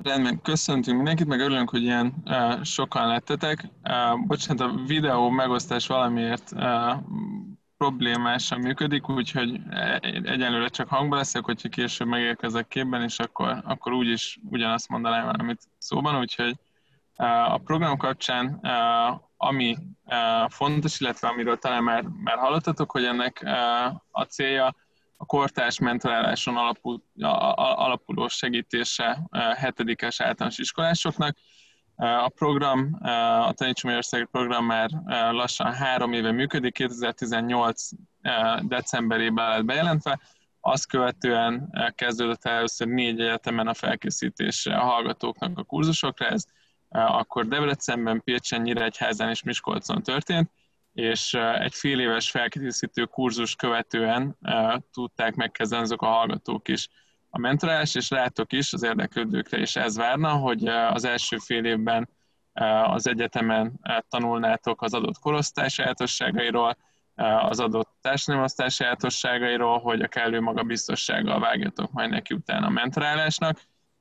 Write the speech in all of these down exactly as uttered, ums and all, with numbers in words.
Rendben, köszöntünk mindenkit, meg örülünk, hogy ilyen uh, sokan lettetek. Uh, bocsánat, a videó megosztás valamiért uh, problémásan működik, úgyhogy egyelőre csak hangban leszek, hogyha később megérkezek képben, és akkor, akkor úgyis ugyanazt mondanám valamit szóban, úgyhogy uh, a program kapcsán uh, ami uh, fontos, illetve amiről talán már, már hallottatok, hogy ennek uh, a célja a kortárs mentoráláson alapul, alapuló segítése hetedikes általános iskolásoknak. A program, a Tanítsunk Magyarországért program már lassan három éve működik, kétezer-tizennyolc decemberében lett bejelentve, azt követően kezdődött el először négy egyetemen a felkészítése a hallgatóknak a kurzusokra, ez akkor Debrecenben, Pécsen, Nyíregyházán és Miskolcon történt, és egy fél éves felkészítő kurzus követően uh, tudták megkezdeni azok a hallgatók is a mentorálást, és rátok is, az érdeklődőkre is ez várna, hogy uh, az első fél évben uh, az egyetemen uh, tanulnátok az adott korosztály sajátosságairól, uh, az adott társadalomosztály sajátosságairól, hogy a kellő magabiztossággal vágjatok majd neki utána a mentorálásnak.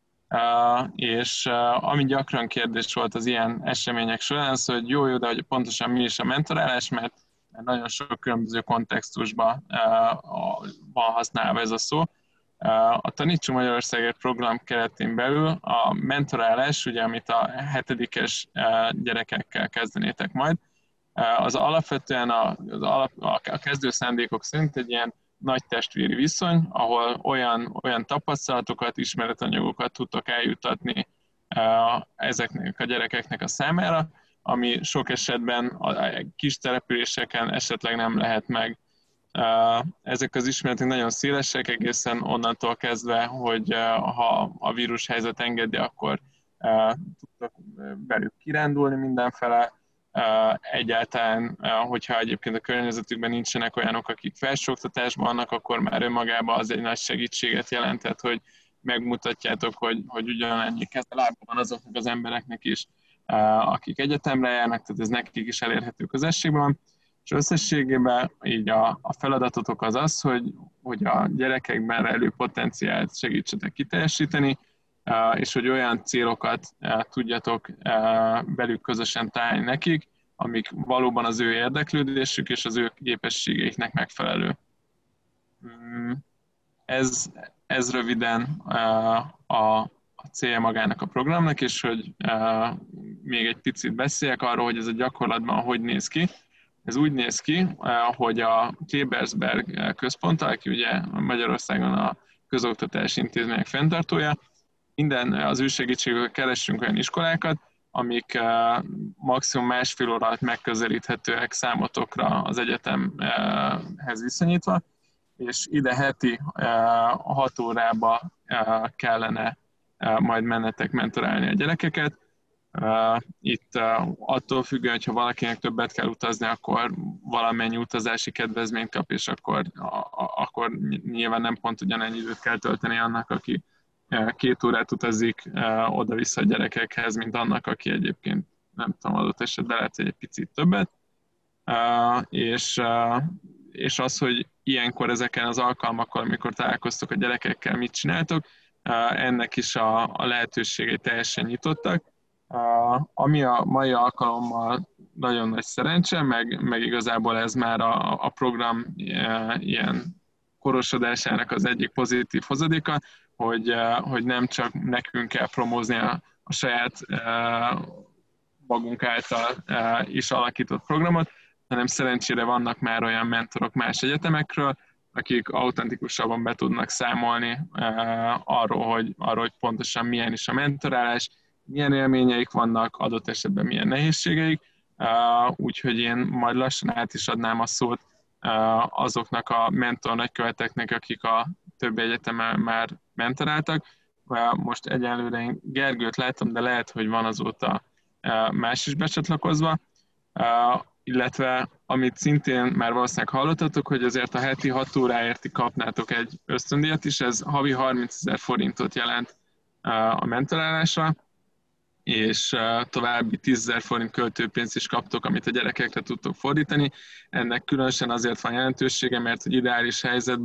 Uh, és uh, ami gyakran kérdés volt az ilyen események során, az, hogy jó, jó, de hogy pontosan mi is a mentorálás, mert, mert nagyon sok különböző kontextusban uh, van használva ez a szó. Uh, a Tanítsunk Magyarországért program keretén belül a mentorálás, ugye, amit a hetedikes uh, gyerekekkel kezdenétek majd, uh, az alapvetően a, az alap, a kezdő szándékok szerint egy ilyen nagy testvéri viszony, ahol olyan, olyan tapasztalatokat, ismeretanyagokat tudtok eljuttatni uh, ezeknek a gyerekeknek a számára, ami sok esetben a kis településeken esetleg nem lehet meg. Uh, ezek az ismeretek nagyon szélesek, egészen onnantól kezdve, hogy uh, ha a vírushelyzet engedi, akkor uh, tudtok velük kirándulni mindenfele. Uh, egyáltalán, uh, hogyha egyébként a környezetükben nincsenek olyanok, akik felsőoktatásban vannak, akkor már önmagában az egy nagy segítséget jelentett, hogy megmutatjátok, hogy, hogy ugyanannyi kezelába van azoknak az embereknek is, uh, akik egyetemre járnak, tehát ez nekik is elérhető közösségben. És összességében így a, a feladatotok az az, hogy, hogy a gyerekekben rejlő potenciált segítsetek kiteljesíteni, Uh, és hogy olyan célokat uh, tudjatok uh, belük közösen találni nekik, amik valóban az ő érdeklődésük és az ő képességeiknek megfelelő. Um, ez, ez röviden uh, a, a célja magának a programnak, és hogy uh, még egy picit beszéljek arról, hogy ez a gyakorlatban hogy néz ki. Ez úgy néz ki, uh, hogy a Klebersberg központtal, aki ugye Magyarországon a közoktatási intézmények fenntartója, minden az ő segítségükkel keressünk olyan iskolákat, amik uh, maximum másfél óra alatt megközelíthetőek számotokra az egyetemhez viszonyítva, és ide heti uh, hat órába uh, kellene uh, majd mennetek mentorálni a gyerekeket. Uh, itt uh, attól függően, hogyha valakinek többet kell utazni, akkor valamennyi utazási kedvezményt kap, és akkor, a, a, akkor nyilván nem pont ugyanennyi időt kell tölteni annak, aki két órát utazik uh, oda-vissza a gyerekekhez, mint annak, aki egyébként nem tudom, adott esetben lehet, hogy egy picit többet. Uh, és, uh, és az, hogy ilyenkor ezeken az alkalmakkor, amikor találkoztok a gyerekekkel, mit csináltok, uh, ennek is a, a lehetőségei teljesen nyitottak. Uh, ami a mai alkalommal nagyon nagy szerencse, meg, meg igazából ez már a, a program uh, ilyen korosodásának az egyik pozitív hozadéka, hogy, hogy nem csak nekünk kell promózni a, a saját magunk által is alakított programot, hanem szerencsére vannak már olyan mentorok más egyetemekről, akik autentikusabban be tudnak számolni arról, hogy, arról, hogy pontosan milyen is a mentorálás, milyen élményeik vannak, adott esetben milyen nehézségeik, úgyhogy én majd lassan át is adnám a szót azoknak a mentor nagyköveteknek, akik a többi egyetemen már mentoráltak. Most egyelőre én Gergőt látom, de lehet, hogy van azóta más is becsatlakozva. Illetve, amit szintén már valószínűleg hallottatok, hogy azért a heti hat óráért kapnátok egy ösztöndíjat is, ez havi harmincezer forintot jelent a mentorálásra, és további tízezer forint költőpénzt is kaptok, amit a gyerekekre tudtok fordítani. Ennek különösen azért van jelentősége, mert hogy ideális helyzetben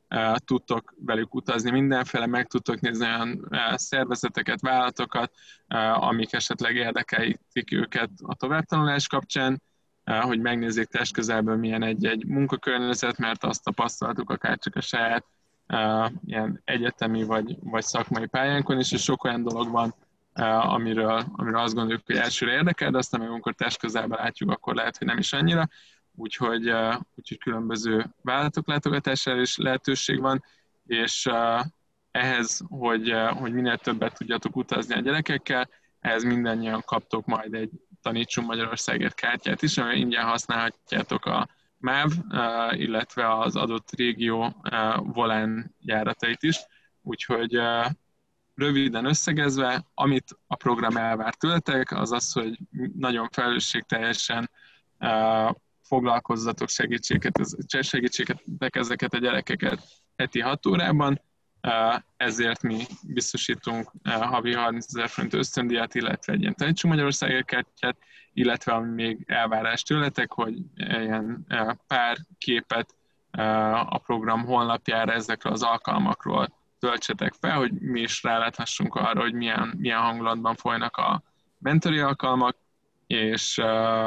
tudtok velük utazni mindenféle, meg tudtok nézni olyan szervezeteket, vállalatokat, amik esetleg érdekelítik őket a továbbtanulás kapcsán, hogy megnézzék testközelből milyen egy-egy munkakörnyezet, mert azt tapasztaltuk akár csak a saját ilyen egyetemi vagy, vagy szakmai pályánkon is, és sok olyan dolog van, amiről, amiről azt gondoljuk, hogy elsőre érdekel, de aztán meg amikor testközelben látjuk, akkor lehet, hogy nem is annyira. Úgyhogy, úgyhogy különböző vállalatok látogatására is lehetőség van, és ehhez, hogy, hogy minél többet tudjatok utazni a gyerekekkel, ehhez mindannyian kaptok majd egy Tanítsunk Magyarországért kártyát is, amely ingyen használhatjátok a MÁV, illetve az adott régió volán járatait is. Úgyhogy röviden összegezve, amit a program elvár tőletek, az az, hogy nagyon felelősségteljesen foglalkozzatok, segítséget, segítségetek ezeket a gyerekeket heti hat órában, ezért mi biztosítunk havi harmincezer forint ösztöndíjat, illetve egy ilyen Tanítsunk Magyarországért kártyát, illetve ami még elvárás tőletek, hogy ilyen pár képet a program honlapjára ezekről az alkalmakról töltsetek fel, hogy mi is ráláthassunk arra, hogy milyen, milyen hangulatban folynak a mentori alkalmak, és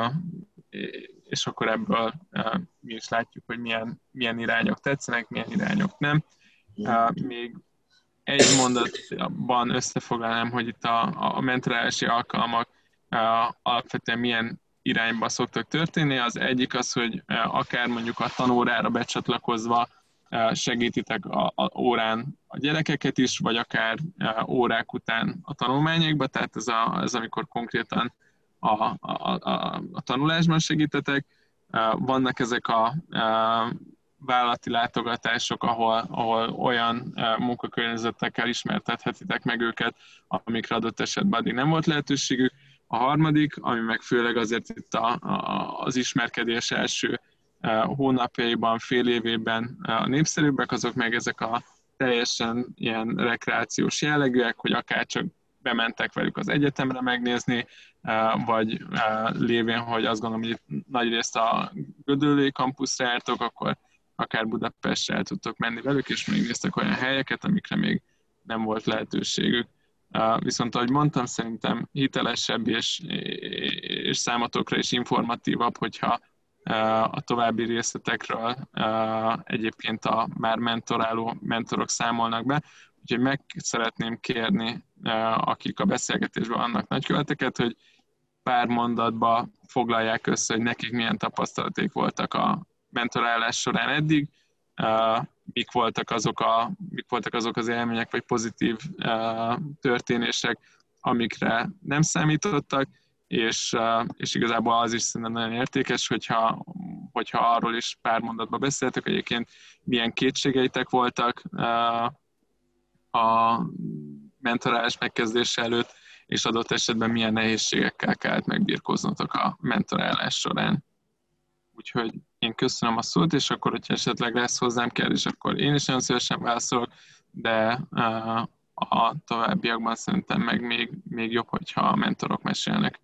és akkor ebből uh, mi is látjuk, hogy milyen, milyen irányok tetszenek, milyen irányok nem. Uh, még egy mondatban összefoglalnám, hogy itt a, a mentorálási alkalmak uh, alapvetően milyen irányba szoktak történni. Az egyik az, hogy uh, akár mondjuk a tanórára becsatlakozva uh, segítitek a, a órán a gyerekeket is, vagy akár uh, órák után a tanulmányokba, tehát ez, a, ez amikor konkrétan A, a, a, a tanulásban segítetek. Vannak ezek a, a vállalati látogatások, ahol, ahol olyan munkakörnyezetekkel ismertethetitek meg őket, amikre adott esetben addig nem volt lehetőségük. A harmadik, ami meg főleg azért itt a, a, az ismerkedés első hónapjaiban, fél évében a népszerűbbek, azok meg ezek a teljesen ilyen rekreációs jellegűek, hogy akár csak bementek velük az egyetemre megnézni, vagy lévén, hogy azt gondolom, hogy itt nagyrészt a Gödöllői kampuszra jártok, akkor akár Budapestre el tudtok menni velük, és megnéztek olyan helyeket, amikre még nem volt lehetőségük. Viszont, ahogy mondtam, szerintem hitelesebb és, és számotokra is informatívabb, hogyha a további részletekről egyébként a már mentoráló mentorok számolnak be. Úgyhogy meg szeretném kérni, akik a beszélgetésben vannak nagyköveteket, hogy pár mondatba foglalják össze, hogy nekik milyen tapasztalaték voltak a mentorálás során eddig, mik voltak azok, a, mik voltak azok az élmények vagy pozitív történések, amikre nem számítottak, és, és igazából az is szerintem nagyon értékes, hogyha, hogyha arról is pár mondatba beszéltek, hogy egyébként milyen kétségeitek voltak a mentorálás megkezdése előtt, és adott esetben milyen nehézségekkel kellett megbirkóznotok a mentorálás során. Úgyhogy én köszönöm a szót, és akkor, hogyha esetleg lesz hozzám kérdés, akkor én is nagyon szívesen válaszolok, de a továbbiakban szerintem meg még, még jobb, hogyha a mentorok mesélnek.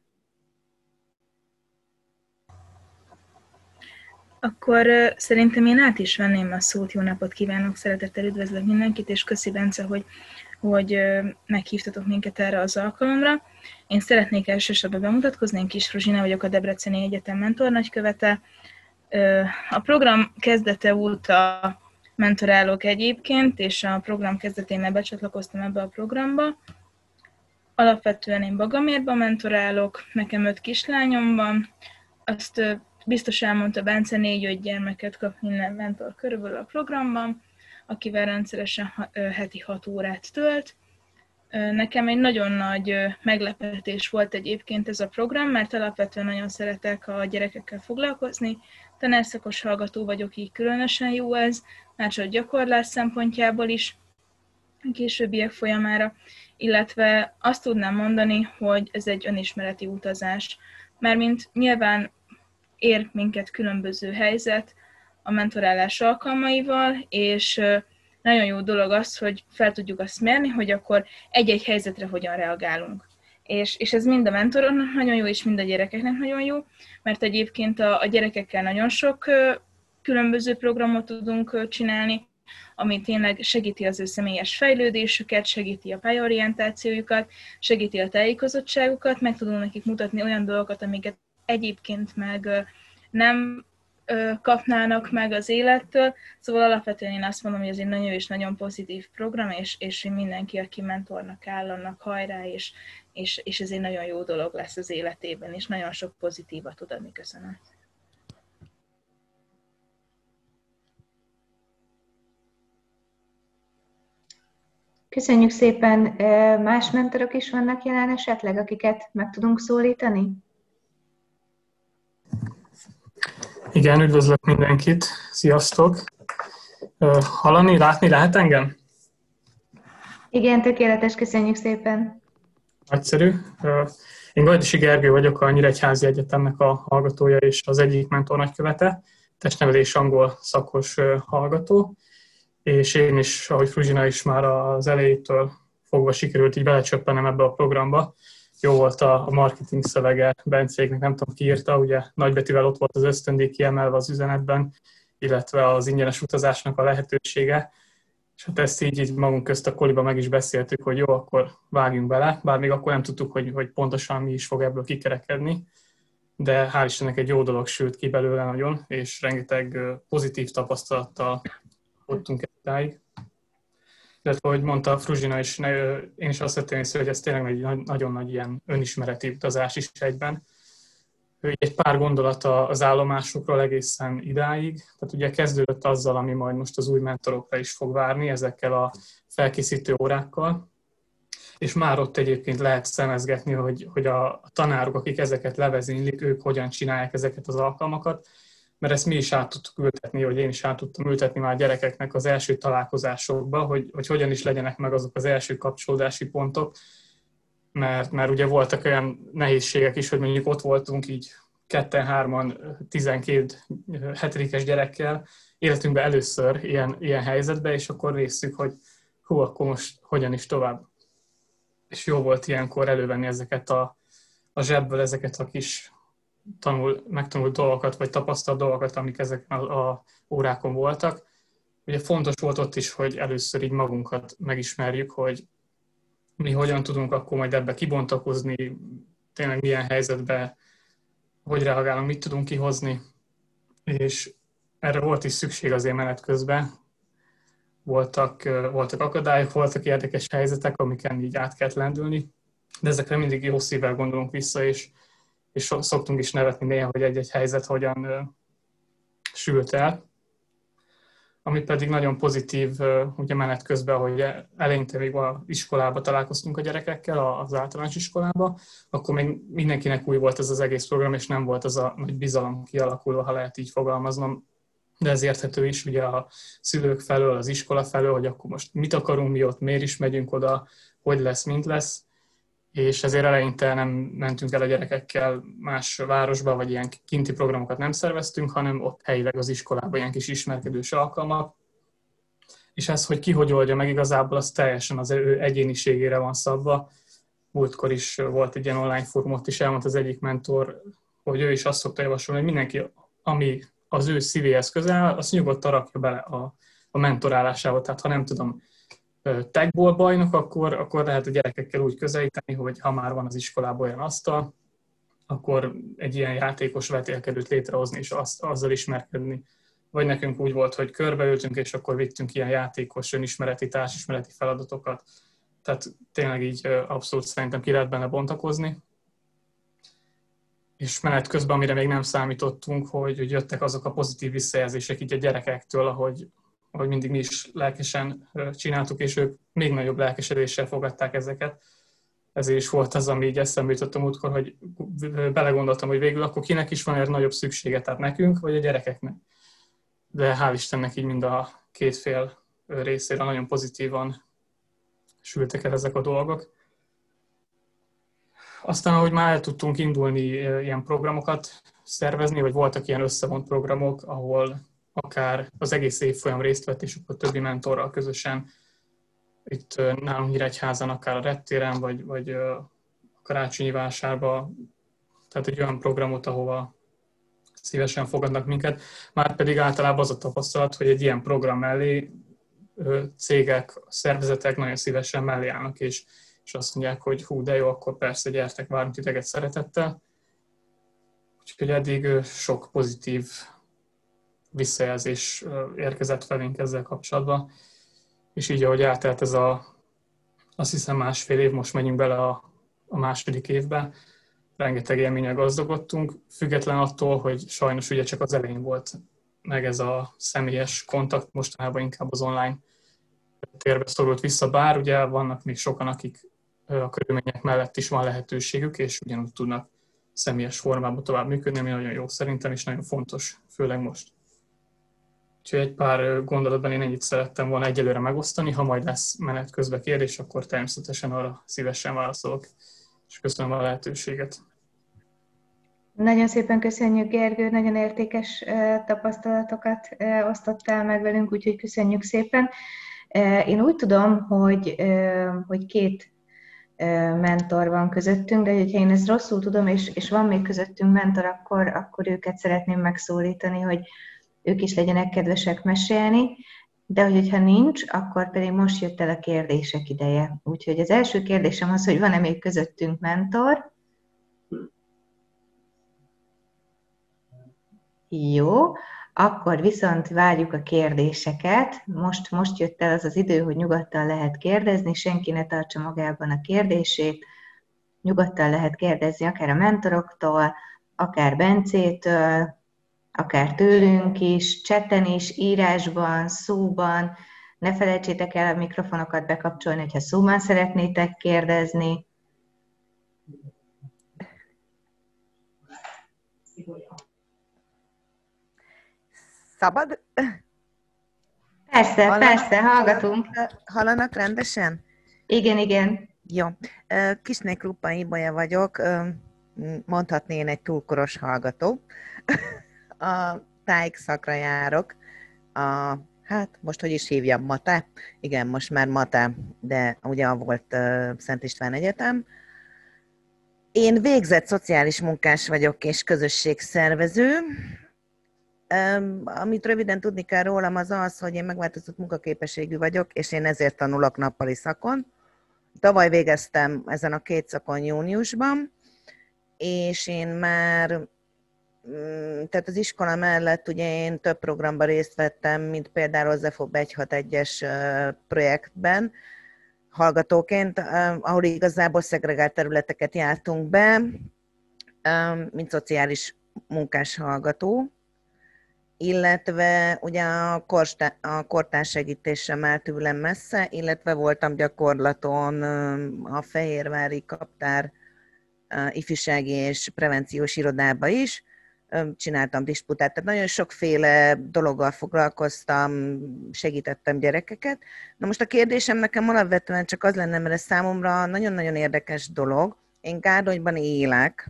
Akkor uh, szerintem én át is venném a szót. Jó napot kívánok, szeretettel üdvözlök mindenkit, és köszi, Bence, hogy, hogy uh, meghívtatok minket erre az alkalomra. Én szeretnék elsősorban bemutatkozni, én Kis Fruzsina vagyok, a Debreceni Egyetem mentornagykövete. Uh, a program kezdete óta mentorálok egyébként, és a program kezdeténél becsatlakoztam ebbe a programba. Alapvetően én Bagamérban mentorálok, nekem öt kislányom van, azt uh, biztos elmondta Bence, négy-öt gyermeket kap minden mentor körülbelül a programban, akivel rendszeresen heti hat órát tölt. Nekem egy nagyon nagy meglepetés volt egyébként ez a program, mert alapvetően nagyon szeretek a gyerekekkel foglalkozni. Tanárszakos hallgató vagyok, így különösen jó ez, már csak gyakorlás szempontjából is, a későbbiek folyamára, illetve azt tudnám mondani, hogy ez egy önismereti utazás. Mármint nyilván ér minket különböző helyzet a mentorálás alkalmaival, és nagyon jó dolog az, hogy fel tudjuk azt mérni, hogy akkor egy-egy helyzetre hogyan reagálunk. És, és ez mind a mentoroknak nagyon jó, és mind a gyerekeknek nagyon jó, mert egyébként a, a gyerekekkel nagyon sok különböző programot tudunk csinálni, ami tényleg segíti az ő személyes fejlődésüket, segíti a pályaorientációjukat, segíti a tájékozottságukat, meg tudunk nekik mutatni olyan dolgokat, amiket egyébként meg nem kapnának meg az élettől. Szóval alapvetően én azt mondom, hogy ez egy nagyon és nagyon pozitív program, és, és mindenki, aki mentornak áll, annak hajrá, és, és, és ez egy nagyon jó dolog lesz az életében, és nagyon sok pozitívat tud adni. Köszönöm. Köszönjük szépen. Más mentorok is vannak jelen esetleg, akiket meg tudunk szólítani? Igen, üdvözlök mindenkit. Sziasztok. Hallani, látni lehet engem? Igen, tökéletes, köszönjük szépen. Nagyszerű. Én Gajdasi Gergő vagyok, a Nyíregyházi Egyetemnek a hallgatója és az egyik mentor nagykövete, testnevelés angol szakos hallgató, és én is, ahogy Fruzsina is már az elejétől fogva sikerült így belecsöppenem ebbe a programba. Jó volt a marketing szövege Bencéknek, nem tudom ki írta, ugye nagybetűvel ott volt az ösztöndíj kiemelve az üzenetben, illetve az ingyenes utazásnak a lehetősége, és hát ezt így, így magunk közt a koliba meg is beszéltük, hogy jó, akkor vágjunk bele, bár még akkor nem tudtuk, hogy, hogy pontosan mi is fog ebből kikerekedni, de hál' Istennek egy jó dolog sült ki belőle nagyon, és rengeteg pozitív tapasztalattal voltunk edáig. Illetve, ahogy mondta Fruzsina is, én is azt vettem észre, hogy ez tényleg egy nagyon nagy ilyen önismereti utazás is egyben. Egy pár gondolat az állomásokról egészen idáig. Tehát ugye kezdődött azzal, ami majd most az új mentorokra is fog várni, ezekkel a felkészítő órákkal. És már ott egyébként lehet szemezgetni, hogy, hogy a tanárok, akik ezeket levezénylik, ők hogyan csinálják ezeket az alkalmakat. Mert ezt mi is át tudtuk ültetni, hogy én is át tudtam ültetni már a gyerekeknek az első találkozásokba, hogy, hogy hogyan is legyenek meg azok az első kapcsolódási pontok, mert, mert ugye voltak olyan nehézségek is, hogy mondjuk ott voltunk így ketten-hárman, tizenkét hetedikes gyerekkel, életünkben először ilyen, ilyen helyzetben, és akkor néztük, hogy hú, akkor most hogyan is tovább. És jó volt ilyenkor elővenni ezeket a, a zsebből, ezeket a kis tanul, megtanult dolgokat, vagy tapasztalt dolgokat, amik ezeken a, a órákon voltak. Ugye fontos volt ott is, hogy először így magunkat megismerjük, hogy mi hogyan tudunk akkor majd ebbe kibontakozni, tényleg milyen helyzetben, hogy reagálunk, mit tudunk kihozni. És erre volt is szükség azért menet közben. Voltak, voltak akadályok, voltak érdekes helyzetek, amiken így át kellett lendülni, de ezekre mindig jó szívvel gondolunk vissza, és és szoktunk is nevetni néha, hogy egy-egy helyzet hogyan ö, sült el. Ami pedig nagyon pozitív, ö, ugye menet közben, hogy eleinte még az iskolába találkoztunk a gyerekekkel, az általános iskolába, akkor még mindenkinek új volt ez az egész program, és nem volt az a nagy bizalom kialakulva, ha lehet így fogalmaznom. De ez érthető is ugye a szülők felől, az iskola felől, hogy akkor most mit akarunk mi ott, miért is megyünk oda, hogy lesz, mint lesz. És ezért eleinte nem mentünk el a gyerekekkel más városba, vagy ilyen kinti programokat nem szerveztünk, hanem ott helyileg az iskolában ilyen kis ismerkedős alkalmak. És ez, hogy ki hogy oldja meg igazából, az teljesen az ő egyéniségére van szabva. Múltkor is volt egy ilyen online fórum, ott is elmondta az egyik mentor, hogy ő is azt szokta javasolni, hogy mindenki, ami az ő szívéhez közel, azt nyugodtan rakja bele a, a mentorálásába. Tehát ha nem tudom, tagball bajnok, akkor, akkor lehet a gyerekekkel úgy közelíteni, hogy ha már van az iskolában olyan asztal, akkor egy ilyen játékos vetélkedőt létrehozni és azt, azzal ismerkedni. Vagy nekünk úgy volt, hogy körbeültünk, és akkor vittünk ilyen játékos, önismereti, társismereti feladatokat. Tehát tényleg így abszolút szerintem ki lehet benne bontakozni. És menet közben, amire még nem számítottunk, hogy, hogy jöttek azok a pozitív visszajelzések így a gyerekektől, ahogy ahogy mindig mi is lelkesen csináltuk, és ők még nagyobb lelkesedéssel fogadták ezeket. Ezért is volt az, ami így eszembe jutott a múltkor, hogy belegondoltam, hogy végül akkor kinek is van egy nagyobb szüksége, tehát nekünk, vagy a gyerekeknek. De hál' Istennek így mind a két fél részére nagyon pozitívan sültek el ezek a dolgok. Aztán, ahogy már el tudtunk indulni ilyen programokat szervezni, vagy voltak ilyen összevont programok, ahol akár az egész évfolyam részt vett, és akkor többi mentorral közösen itt nálunk Nyíregyházan, akár a reptéren, vagy, vagy a karácsonyi vásárban, tehát egy olyan programot, ahova szívesen fogadnak minket. Már pedig általában az a tapasztalat, hogy egy ilyen program mellé cégek, szervezetek nagyon szívesen mellé állnak, és, és azt mondják, hogy hú, de jó, akkor persze gyertek, várunk titeket szeretettel. Úgyhogy eddig sok pozitív visszajelzés érkezett felénk ezzel kapcsolatban, és így, ahogy eltelt ez a, azt hiszem másfél év, most megyünk bele a, a második évbe, rengeteg élménnyel gazdagodtunk, független attól, hogy sajnos ugye csak az elején volt meg ez a személyes kontakt, mostanában inkább az online térbe szorult vissza, bár ugye vannak még sokan, akik a körülmények mellett is van lehetőségük, és ugyanúgy tudnak személyes formában tovább működni, ami nagyon jó szerintem, és nagyon fontos, főleg most. Úgyhogy egy pár gondolatban én ennyit szerettem volna egyelőre megosztani, ha majd lesz menet közben kérdés, akkor természetesen arra szívesen válaszolok, és köszönöm a lehetőséget. Nagyon szépen köszönjük, Gergő, nagyon értékes tapasztalatokat osztottál meg velünk, úgyhogy köszönjük szépen. Én úgy tudom, hogy, hogy két mentor van közöttünk, de hogyha én ezt rosszul tudom, és, és van még közöttünk mentor, akkor, akkor őket szeretném megszólítani, hogy ők is legyenek kedvesek mesélni, de hogyha nincs, akkor pedig most jött el a kérdések ideje. Úgyhogy az első kérdésem az, hogy van-e még közöttünk mentor? Jó, akkor viszont várjuk a kérdéseket. Most, most jött el az az idő, hogy nyugodtan lehet kérdezni, senki ne tartsa magában a kérdését. Nyugodtan lehet kérdezni akár a mentoroktól, akár Bencétől, akár tőlünk is, chatten is, írásban, szóban. Ne felejtsétek el a mikrofonokat bekapcsolni, hogyha szóban szeretnétek kérdezni. Szabad? Persze, Hallanak, persze, hallgatunk. Hallanak rendesen? Igen, igen. Jó. Kisné Kruppa Ibolya vagyok, mondhatni én egy túlkoros hallgató. A tájék szakra járok. A, hát most hogy is hívjam, MATE? Igen, most már MATE, de ugye volt Szent István Egyetem. Én végzett szociális munkás vagyok és közösségszervező. Um, amit röviden tudni kell rólam, az az, hogy én megváltozott munkaképességű vagyok, és én ezért tanulok nappali szakon. Tavaly végeztem ezen a két szakon júniusban, és én már, tehát az iskola mellett ugye én több programban részt vettem, mint például az e f o b egyszázhatvanegyes projektben, hallgatóként, ahol igazából szegregált területeket jártunk be, mint szociális munkás hallgató, illetve ugye a, korstá, a kortárs segítés sem áll tőlem messze, illetve voltam gyakorlaton a Fehérvári Kaptár ifjúsági és prevenciós irodába is, csináltam disputát, tehát nagyon sokféle dologgal foglalkoztam, segítettem gyerekeket. Na most a kérdésem nekem alapvetően csak az lenne, mert ez számomra nagyon-nagyon érdekes dolog. Én Gárdonyban élek.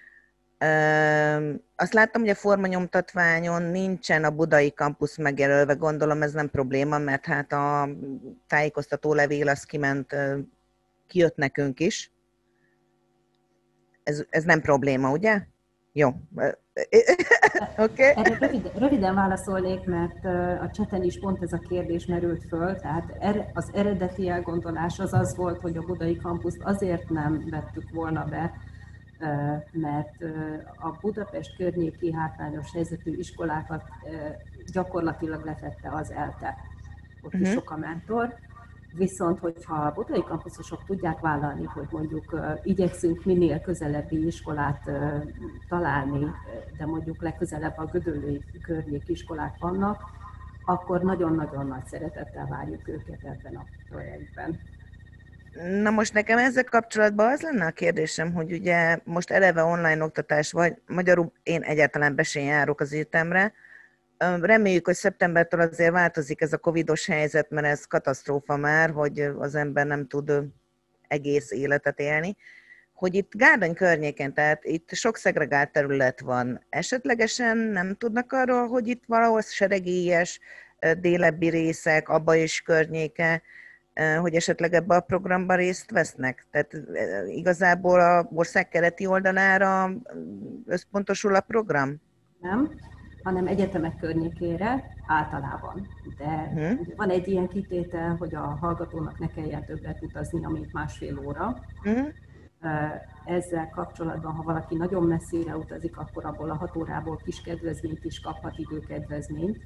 Azt láttam, hogy a formanyomtatványon nincsen a budai kampusz megjelölve, gondolom ez nem probléma, mert hát a tájékoztató levél az kiment, kijött nekünk is. Ez, ez nem probléma, ugye? Jó. Okay. Erre röviden, röviden válaszolnék, mert a chaten is pont ez a kérdés merült föl, tehát az eredeti elgondolás az az volt, hogy a budai kampuszt azért nem vettük volna be, mert a Budapest környéki hátrányos helyzetű iskolákat gyakorlatilag lefette az ELTE. Ott uh-huh. is sok a mentor. Viszont, hogyha a budai kampuszosok tudják vállalni, hogy mondjuk igyekszünk minél közelebbi iskolát találni, de mondjuk legközelebb a gödöllői környéki iskolák vannak, akkor nagyon-nagyon nagy szeretettel várjuk őket ebben a projektben. Na most nekem ezzel kapcsolatban az lenne a kérdésem, hogy ugye most eleve online oktatás vagy, magyarul én egyáltalán be sem járok az egyetemre. Reméljük, hogy szeptembertől azért változik ez a covidos helyzet, mert ez katasztrófa már, hogy az ember nem tud egész életet élni. Hogy itt Gárdony környéken, tehát itt sok szegregált terület van. Esetlegesen nem tudnak arról, hogy itt valahol seregélyes, délebbi részek, Abba és környéke, hogy esetleg ebbe a programban részt vesznek? Tehát igazából a ország keleti oldalára összpontosul a program? Nem. hanem egyetemek környékére általában. De Hmm. van egy ilyen kitétel, hogy a hallgatónak ne kelljen többet utazni, mint másfél óra. Hmm. Ezzel kapcsolatban, ha valaki nagyon messzire utazik, akkor abból a hat órából kis kedvezményt is kaphat, időkedvezményt.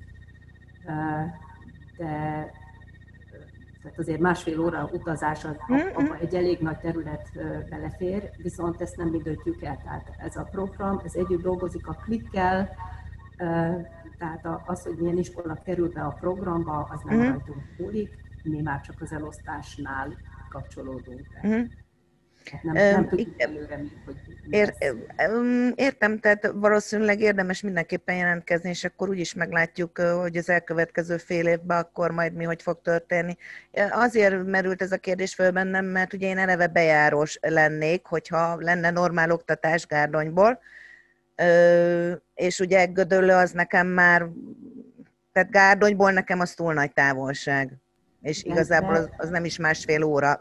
De tehát azért másfél óra utazás, az, abba egy elég nagy terület belefér, viszont ezt nem mi döntjük el. Tehát ez a program, ez együtt dolgozik a klikkel, tehát az, hogy milyen iskola kerül be a programba, az nem Mm. rajtunk múlik, mi már csak az elosztásnál kapcsolódunk. Mm. Nem, nem tudjuk előre, mi, hogy Ér, értem, tehát valószínűleg érdemes mindenképpen jelentkezni, és akkor úgyis meglátjuk, hogy az elkövetkező fél évben akkor majd mi hogy fog történni. Azért merült ez a kérdés föl bennem, mert ugye én eleve bejárós lennék, hogyha lenne normál oktatás Gárdonyból, és ugye Gödöllő az nekem már, tehát Gárdonyból nekem az túl nagy távolság, és Igen, igazából de... az, az nem is másfél óra.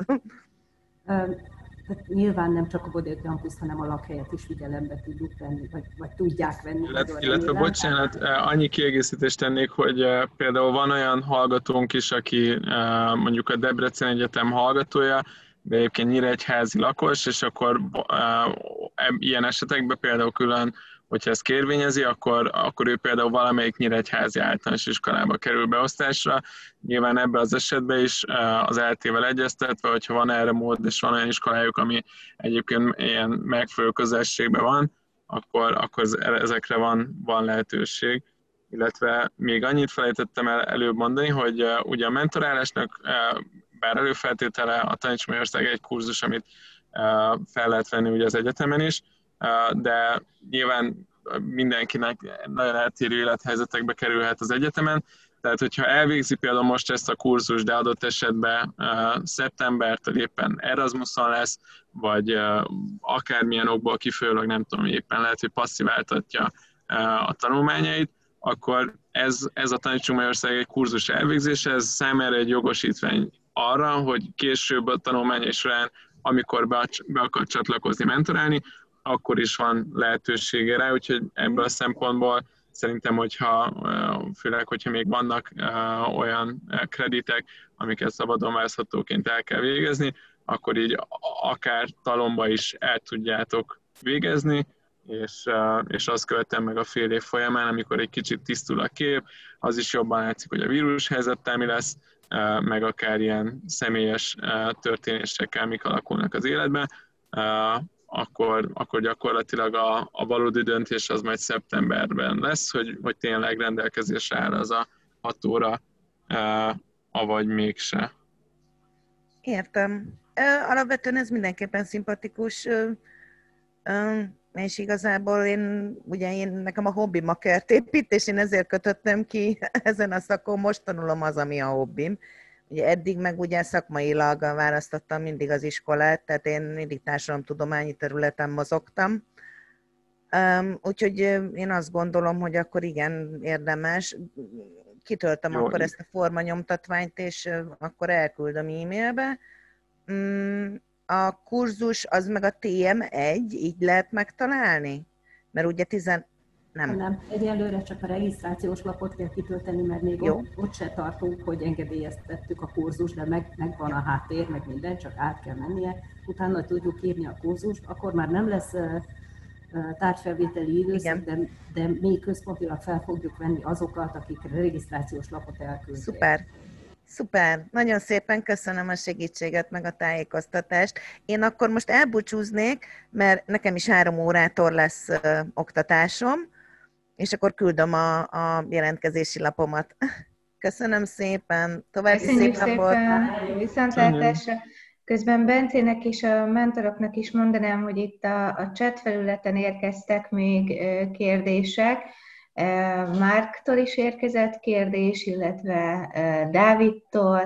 Tehát nyilván nem csak a Bodai Campus, hanem a lakhelyet is figyelembe tudjuk venni, vagy, vagy tudják venni. Illetve, illetve bocsánat, annyi kiegészítést tennék, hogy például van olyan hallgatónk is, aki mondjuk a Debrecen Egyetem hallgatója, de egyébként nyíregyházi lakos, és akkor ilyen esetekben például külön, hogyha ezt kérvényezi, akkor, akkor ő például valamelyik nyíregyházi általános iskolába kerül beosztásra. Nyilván ebben az esetben is az é té-vel egyeztetve, hogyha van erre mód, és van olyan iskolájuk, ami egyébként ilyen megfelelő közelségben van, akkor, akkor ezekre van, van lehetőség. Illetve még annyit felejtettem el előbb mondani, hogy ugye a mentorálásnak bár előfeltétele a Taníts Magyarország egy kurzus, amit fel lehet venni ugye az egyetemen is, de nyilván mindenkinek nagyon eltérő élethelyzetekbe kerülhet az egyetemen, tehát hogyha elvégzi például most ezt a kurzus, de adott esetben szeptembertől éppen Erasmuson lesz, vagy akármilyen okból kifolyólag, nem tudom, éppen lehet, hogy passziváltatja a tanulmányait, akkor ez, ez a Tanítsunk Magyarország egy kurzus elvégzése, ez számára egy jogosítvány arra, hogy később a tanulmányai során, amikor be, be akar csatlakozni, mentorálni, akkor is van lehetősége rá, úgyhogy ebből a szempontból szerintem, hogyha, főleg, hogyha még vannak olyan kreditek, amiket szabadon választhatóként el kell végezni, akkor így akár talomba is el tudjátok végezni, és, és azt követem meg a fél év folyamán, amikor egy kicsit tisztul a kép, az is jobban látszik, hogy a vírushelyzettel mi lesz, meg akár ilyen személyes történésekkel mik alakulnak az életben, akkor, akkor gyakorlatilag a, a valódi döntés az majd szeptemberben lesz, hogy, hogy tényleg rendelkezésre áll az a hat óra, avagy mégse. Értem. Alapvetően ez mindenképpen szimpatikus, és igazából én, ugye én, nekem a hobbim a kertépítés, én ezért kötöttem ki ezen a szakon, most tanulom az, ami a hobbim. Ugye eddig meg ugye szakmailag választottam mindig az iskolát, tehát én mindig társadalomtudományi területen mozogtam. Úgyhogy én azt gondolom, hogy akkor igen, érdemes. Kitöltöm Jó, akkor így. ezt a formanyomtatványt, és akkor elküldöm e-mailbe. A kurzus az meg a té em egy, így lehet megtalálni? Mert ugye tizen... Nem. Nem, egyelőre csak a regisztrációs lapot kell kitölteni, mert még Jó. ott, ott se tartunk, hogy engedélyeztettük a kurzus, de meg, megvan a háttér, meg minden, csak át kell mennie. Utána tudjuk írni a kurzust, akkor már nem lesz uh, tárgyfelvételi időszak, de, de mi központilag fel fogjuk venni azokat, akik regisztrációs lapot elküldték. Szuper. Szuper, nagyon szépen köszönöm a segítséget, meg a tájékoztatást. Én akkor most elbúcsúznék, mert nekem is három órától lesz ö, oktatásom, és akkor küldöm a, a jelentkezési lapomat. Köszönöm szépen, további Köszönjük szép napot! szépen, viszontlátásra! Közben Bencének és a mentoroknak is mondanám, hogy itt a, a chat felületen érkeztek még kérdések. Márktól is érkezett kérdés, illetve Dávidtól,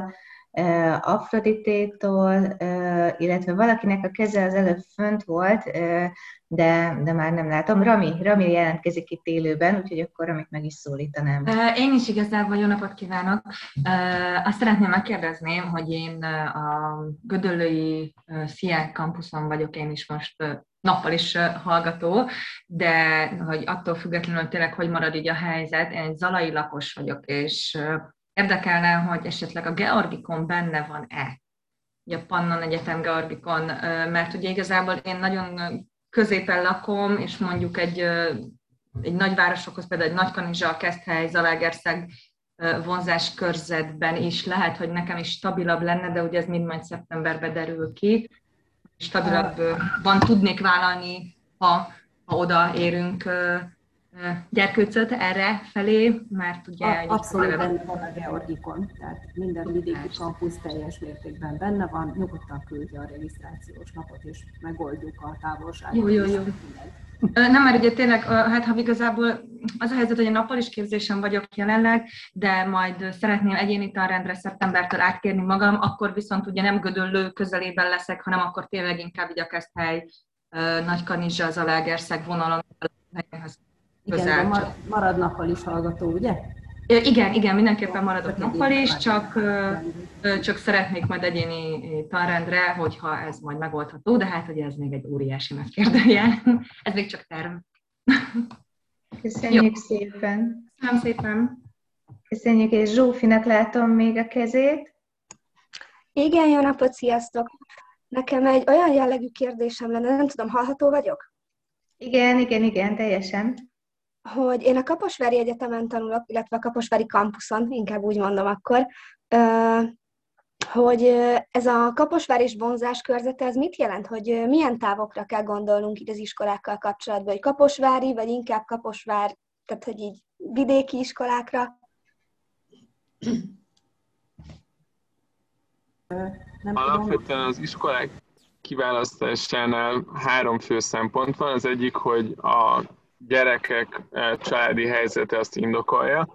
Afroditétól, illetve valakinek a keze az előbb fönt volt, de, de már nem látom. Rami, Rami jelentkezik itt élőben, úgyhogy akkor Ramit meg is szólítanám. Én is igazából jó napot kívánok. Azt szeretném megkérdezni, hogy én a Gödöllői Sziák kampuszon vagyok, én is most nappal is hallgató, de hogy attól függetlenül tényleg hogy marad így a helyzet, én egy zalai lakos vagyok, és érdekelne, hogy esetleg a Georgikon benne van-e, a Pannon Egyetem Georgikon, mert ugye igazából én nagyon középen lakom, és mondjuk egy, egy nagyvárosokhoz, például egy Nagykanizsa, Keszthely, Zalaegerszeg vonzás körzetben is lehet, hogy nekem is stabilabb lenne, de ugye ez mind majd szeptemberben derül ki. Stabilabban tudnék vállalni, ha, ha oda érünk gyerkőcöt erre felé, mert ugye... A, abszolút benne van a Georgikon, tehát minden vidéki kampusz teljes mértékben benne van, nyugodtan küldje a regisztrációs napot, és megoldjuk a távolságot. Jó, jó, jó. Nem, mert ugye tényleg, hát ha igazából az a helyzet, hogy a nappal is képzésen vagyok jelenleg, de majd szeretném egyéni tanrendre szeptembertől átkérni magam, akkor viszont ugye nem Gödöllő közelében leszek, hanem akkor tényleg inkább így a Keszthely, Nagykanizsa, Zalaegerszeg vonalon helyhez. Igen, de marad nappal is hallgató, ugye? Igen, igen, mindenképpen maradok nappal is, csak, csak szeretnék majd egyéni tanrendre, hogyha ez majd megoldható, de hát ugye ez még egy óriási megkérdőjel. Ez még csak terv. Köszönjük Jó. szépen. Köszönöm szépen. Köszönjük, és Zsófinak látom még a kezét. Igen, jó napot, sziasztok! Nekem egy olyan jellegű kérdésem lenne, nem tudom, hallható vagyok? Igen, igen, igen, teljesen. Hogy én a Kaposvári Egyetemen tanulok, illetve a Kaposvári kampuszon, inkább úgy mondom akkor, hogy ez a kaposvári vonzás körzete, ez mit jelent, hogy milyen távokra kell gondolnunk itt az iskolákkal kapcsolatban, hogy kaposvári, vagy inkább Kaposvár, tehát hogy így vidéki iskolákra? Nem Alapvetően az iskolák kiválasztásánál három fő szempont van. Az egyik, hogy a gyerekek családi helyzete azt indokolja.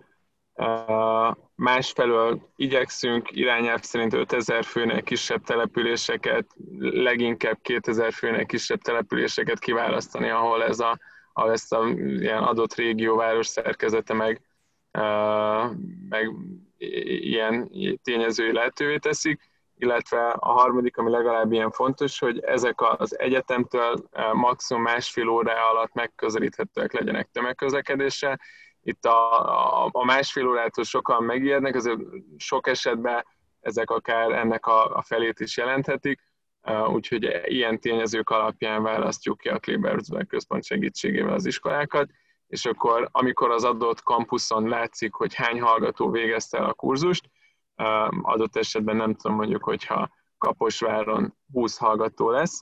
Másfelől igyekszünk irányelv szerint ötezer főnél kisebb településeket, leginkább kétezer főnél kisebb településeket kiválasztani, ahol, ez a, ahol ezt a ilyen adott régióváros szerkezete meg, meg ilyen tényezői lehetővé teszik. Illetve a harmadik, ami legalább ilyen fontos, hogy ezek az egyetemtől maximum másfél óra alatt megközelíthetőek legyenek tömegközlekedéssel. Itt a, a, a másfél órától sokan megijednek, azért sok esetben ezek akár ennek a, a felét is jelenthetik, úgyhogy ilyen tényezők alapján választjuk ki a Kleber Központ segítségével az iskolákat, és akkor amikor az adott kampuszon látszik, hogy hány hallgató végezte el a kurzust, adott esetben nem tudom, mondjuk, hogyha Kaposváron húsz hallgató lesz,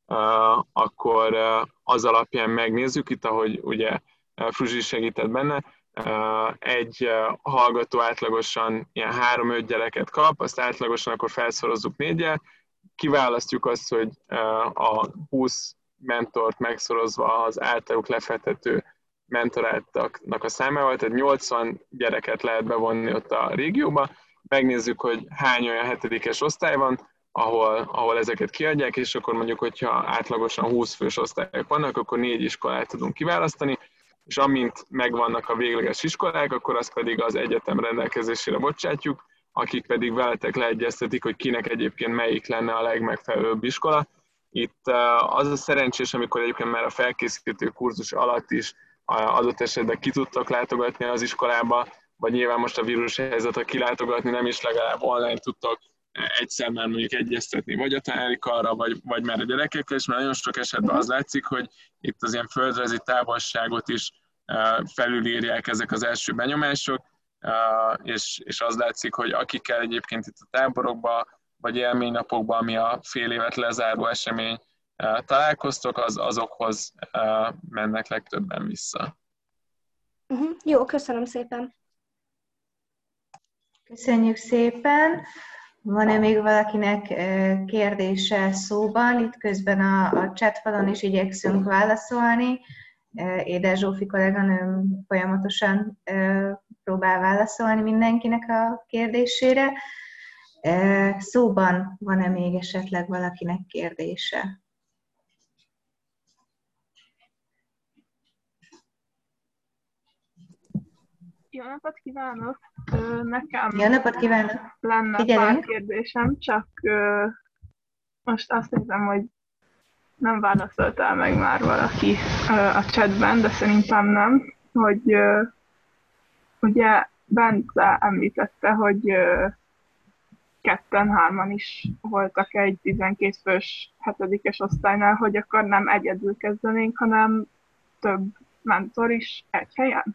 akkor az alapján megnézzük, itt ahogy ugye Fruzsi segített benne, egy hallgató átlagosan ilyen három-öt gyereket kap, azt átlagosan akkor felszorozzuk négyel, kiválasztjuk azt, hogy a húsz mentort megszorozva az általuk lefedhető mentoráltaknak a számával, tehát nyolcvan gyereket lehet bevonni ott a régióba, megnézzük, hogy hány olyan hetedikes osztály van, ahol, ahol ezeket kiadják, és akkor mondjuk, hogyha átlagosan húsz fős osztályok vannak, akkor négy iskolát tudunk kiválasztani, és amint megvannak a végleges iskolák, akkor azt pedig az egyetem rendelkezésére bocsátjuk, akik pedig veletek leegyeztetik, hogy kinek egyébként melyik lenne a legmegfelelőbb iskola. Itt az a szerencsés, amikor egyébként már a felkészítő kurzus alatt is adott esetben ki tudtak látogatni az iskolába, vagy nyilván most a vírus helyzet, ha kilátogatni nem is, legalább online tudtak egyszer már mondjuk egyeztetni, vagy a tanári karra, vagy, vagy már a gyerekekkel, és már nagyon sok esetben az látszik, hogy itt az ilyen földrajzi távolságot is felülírják ezek az első benyomások, és, és az látszik, hogy akikkel egyébként itt a táborokban, vagy élménynapokban, ami a fél évet lezáró esemény, találkoztok, az, azokhoz mennek legtöbben vissza. Uh-huh. Jó, köszönöm szépen. Köszönjük szépen. Van-e még valakinek kérdése szóban? Itt közben a, a chatfalon is igyekszünk válaszolni. Édes Zsófi kolléganőm folyamatosan próbál válaszolni mindenkinek a kérdésére. Szóban van-e még esetleg valakinek kérdése? Jó napot kívánok! Nekem Jó napot kívánok! lenne Figyelünk. pár kérdésem, csak most azt hiszem, hogy nem válaszoltál meg már valaki a chatben, de szerintem nem, hogy ugye Bence említette, hogy ketten-hárman is voltak egy tizenkét fős hetedikes osztálynál, hogy akkor nem egyedül kezdenénk, hanem több mentor is egy helyen?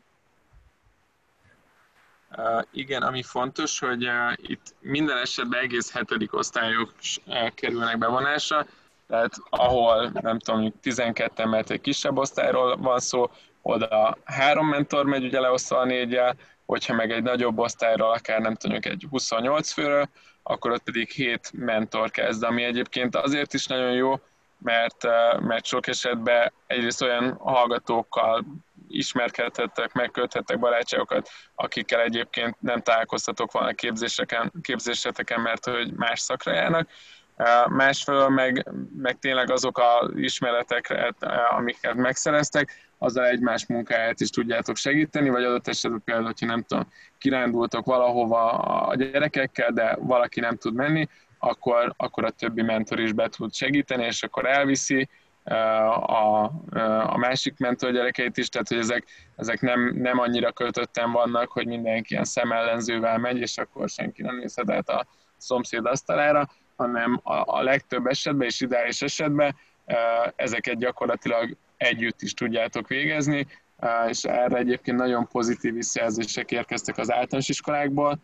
Uh, igen, ami fontos, hogy uh, itt minden esetben egész hetedik osztályok uh, kerülnek bevonásra, tehát ahol, nem tudom, tizenketten, mert egy kisebb osztályról van szó, oda három mentor megy ugye leosztva a négyel, hogyha meg egy nagyobb osztályról, akár nem tudjuk egy huszonnyolc főről, akkor ott pedig hét mentor kezd, ami egyébként azért is nagyon jó, mert, uh, mert sok esetben egyrészt olyan hallgatókkal ismerkedhettek, megköthettek barátságokat, akikkel egyébként nem találkoztatok volna képzéseken, képzéseteken, mert hogy más szakra járnak. Másfelől meg, meg tényleg azok az ismeretek, amiket megszereztek, azzal egymás munkáját is tudjátok segíteni, vagy adott esetben például, hogyha nem tudom, kirándultok valahova a gyerekekkel, de valaki nem tud menni, akkor, akkor a többi mentor is be tud segíteni, és akkor elviszi a, a másik mentor gyerekeit is, tehát hogy ezek, ezek nem, nem annyira kötötten vannak, hogy mindenki ilyen szemellenzővel megy, és akkor senki nem nézhet át a szomszéd asztalára, hanem a, a legtöbb esetben és ideális esetben ezeket gyakorlatilag együtt is tudjátok végezni, és erre egyébként nagyon pozitív visszajelzések érkeztek az általános iskolákból,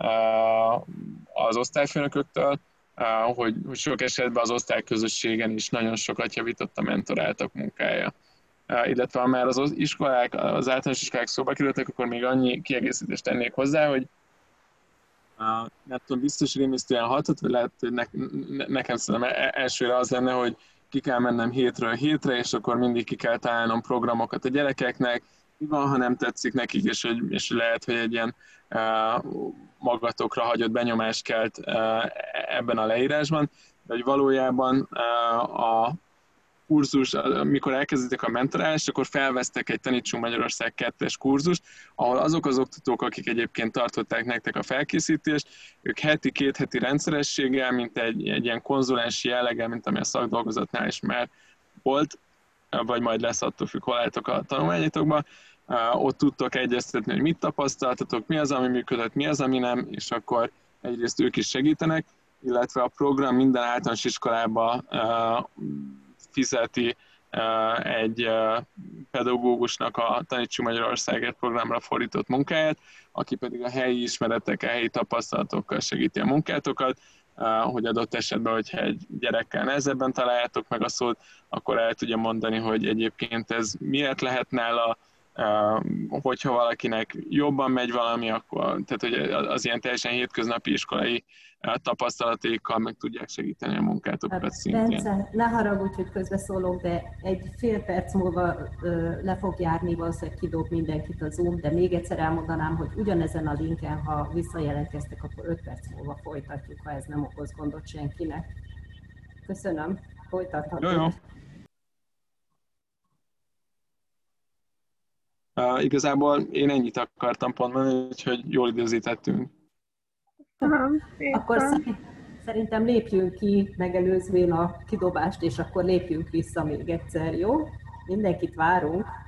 az osztályfőnököktől, hogy sok esetben az osztályközösségen is nagyon sokat javított a mentoráltak munkája. Illetve ha már az iskolák, az általános iskolák szóba kerültek, akkor még annyi kiegészítést tennék hozzá, hogy nem tudom, biztos rémisztően hatott, vagy lehet, hogy ne, ne, nekem szerintem elsőre az lenne, hogy ki kell mennem hétről hétre, és akkor mindig ki kell találnom programokat a gyerekeknek, mi van, ha nem tetszik nekik, és, hogy, és lehet, hogy egy ilyen uh, magatokra hagyott benyomást kelt uh, ebben a leírásban, de hogy valójában uh, a kurzus, amikor elkezditek a mentorálást, akkor felvesztek egy Tanítsunk Magyarország kettes kurzust, ahol azok az oktatók, akik egyébként tartották nektek a felkészítést, ők heti, két heti rendszerességgel, mint egy, egy ilyen konzulensi jelleggel, mint ami a szakdolgozatnál is már volt, vagy majd lesz, attól függ, hol álltok a tanulmányitokban, ott tudtok egyeztetni, hogy mit tapasztaltatok, mi az, ami működött, mi az, ami nem, és akkor egyrészt ők is segítenek, illetve a program minden általános iskolában fizeti egy pedagógusnak a Tanítsunk Magyarországért programra fordított munkáját, aki pedig a helyi ismeretekkel, helyi tapasztalatokkal segíti a munkátokat, hogy adott esetben, hogyha egy gyerekkel nehezebben találjátok meg a szót, akkor el tudja mondani, hogy egyébként ez miért lehet nála, hogyha valakinek jobban megy valami, akkor, tehát hogy az ilyen teljesen hétköznapi iskolai tapasztalataikkal meg tudják segíteni a munkátokat szintén. Bence, ne haragudj, hogy közbeszólok, de egy fél perc múlva ö, le fog járni, valószínűleg kidob mindenkit a Zoom, de még egyszer elmondanám, hogy ugyanezen a linken, ha visszajelentkeztek, akkor öt perc múlva folytatjuk, ha ez nem okoz gondot senkinek. Köszönöm, folytathatjuk. Jó, jó. Uh, igazából én ennyit akartam pont mondani, úgyhogy jól időzítettünk. Akkor szerintem lépjünk ki, megelőzvén a kidobást, és akkor lépjünk vissza még egyszer, jó? Mindenkit várunk.